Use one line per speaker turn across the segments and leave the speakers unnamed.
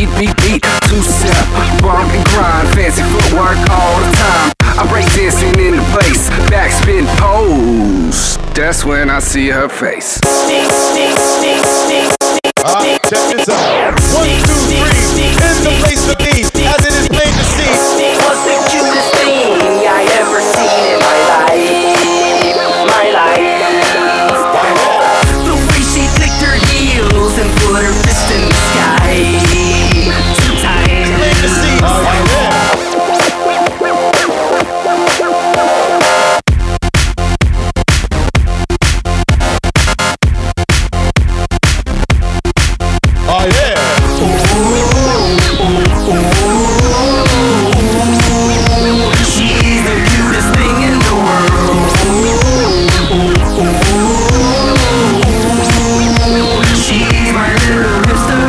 beat. Two-step, bump and grind, fancy footwork all the time. I break dancing in the place, backspin pose. That's when I see her face.
Check this out. 1, 2, 3, in the place to be, as it is plain to see.
What's the cutest thing I ever seen in my life? My life. The way she clicked her heels and put her fist in the sky. Two times.
Plain to see. Oh yeah.
She's the cutest thing in the world. She's my little hipster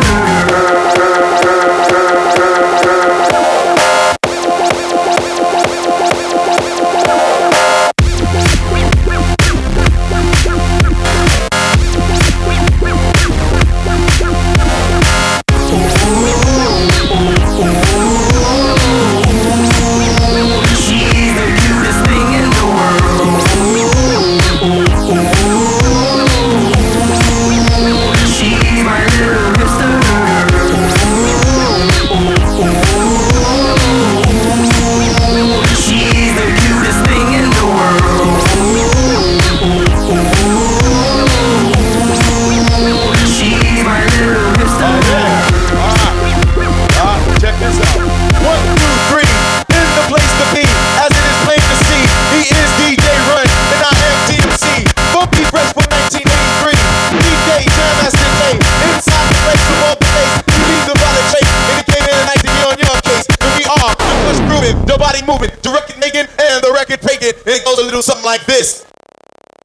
nobody moving, the record making and the record breaking. And it goes a little something like this.